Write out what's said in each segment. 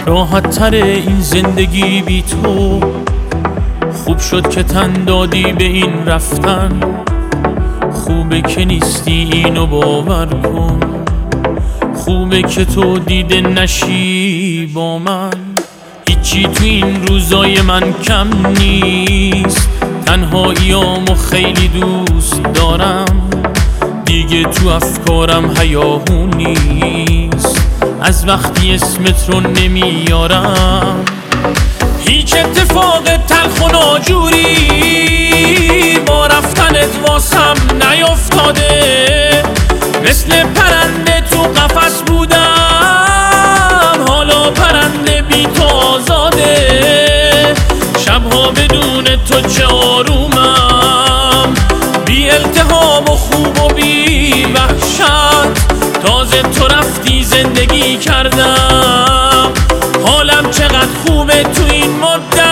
راحت تر این زندگی بی تو. خوب شد که تن دادی به این رفتن، خوبه که نیستی اینو باور کن. خوبه که تو دیده نشی با من. هیچی تو این روزای من کم نیست، تنهاییامو خیلی دوست دارم. دیگه تو افکارم هیاهو نیست، از وقتی اسمت رو نمیارم. هیچ اتفاق تلخ و ناجوری با رفتنت واسم نیفتاده. مثل پرنده تو قفس بودم، حالا پرنده بی تو آزاده. شبها بدون تو چه آرومم، بی التهاب و خوب و بی وحشت. تازه تو رفتی زندگی کردم، حالم چقدر خوبه تو این مدت.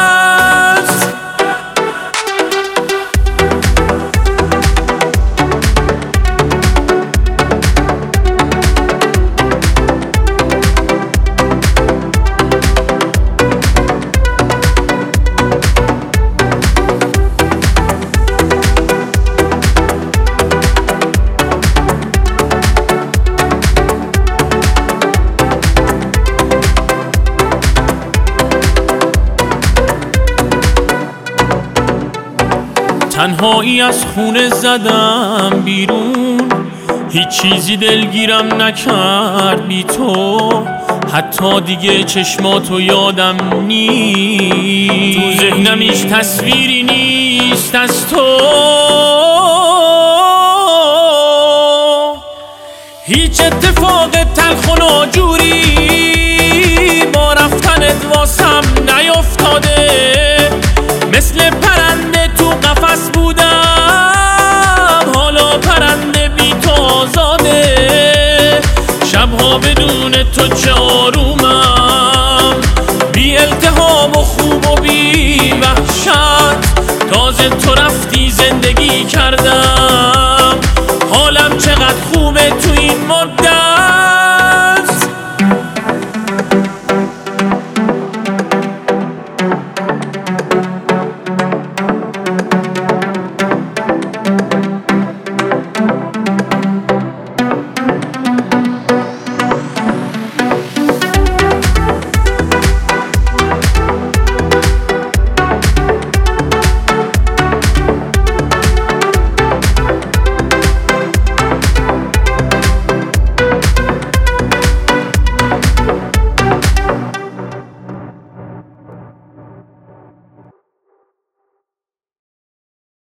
تنهایی از خونه زدم بیرون، هیچ چیزی دلگیرم نکرد بی تو. حتی دیگه چشماتو یادم نیست، تو ذهنم هیچ تصویری نیست از تو. هیچ اتفاق تلخ و ناجوری با رفتنت واسم نیفتاده. مثل پرنده تو قفس بودم، حالا پرنده بی تو آزاده. شبها بدون تو چه آروم